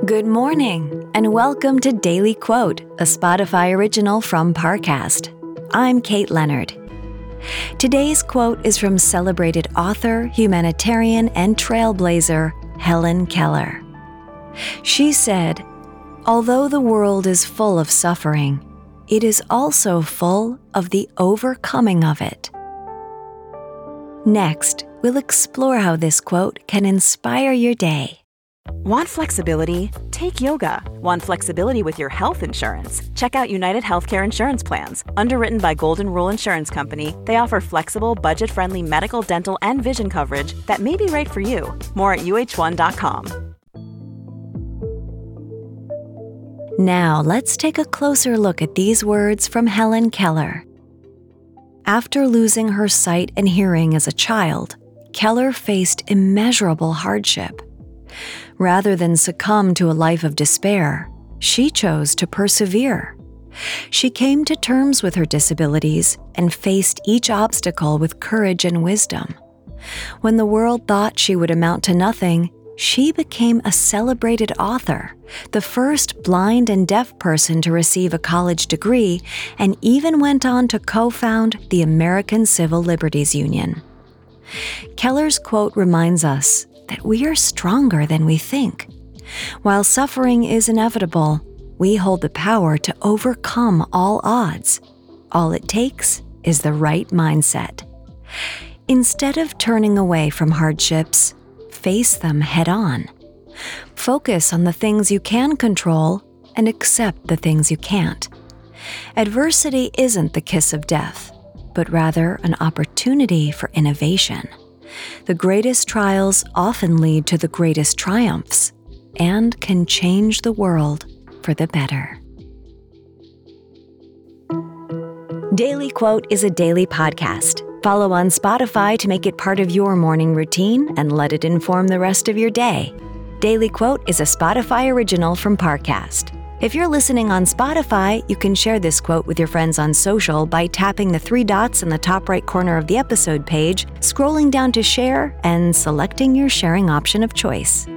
Good morning, and welcome to Daily Quote, a Spotify original from Parcast. I'm Kate Leonard. Today's quote is from celebrated author, humanitarian, and trailblazer Helen Keller. She said, "Although the world is full of suffering, it is also full of the overcoming of it." Next, we'll explore how this quote can inspire your day. Want flexibility? Take yoga. Want flexibility with your health insurance? Check out United Healthcare Insurance Plans. Underwritten by Golden Rule Insurance Company, they offer flexible, budget-friendly medical, dental, and vision coverage that may be right for you. More at uh1.com. Now, let's take a closer look at these words from Helen Keller. After losing her sight and hearing as a child, Keller faced immeasurable hardship. Rather than succumb to a life of despair, she chose to persevere. She came to terms with her disabilities and faced each obstacle with courage and wisdom. When the world thought she would amount to nothing, she became a celebrated author, the first blind and deaf person to receive a college degree, and even went on to co-found the American Civil Liberties Union. Keller's quote reminds us that we are stronger than we think. While suffering is inevitable, we hold the power to overcome all odds. All it takes is the right mindset. Instead of turning away from hardships, face them head on. Focus on the things you can control and accept the things you can't. Adversity isn't the kiss of death, but rather an opportunity for innovation. The greatest trials often lead to the greatest triumphs and can change the world for the better. Daily Quote is a daily podcast. Follow on Spotify to make it part of your morning routine and let it inform the rest of your day. Daily Quote is a Spotify original from Parcast. If you're listening on Spotify, you can share this quote with your friends on social by tapping the 3 dots in the top right corner of the episode page, scrolling down to share, and selecting your sharing option of choice.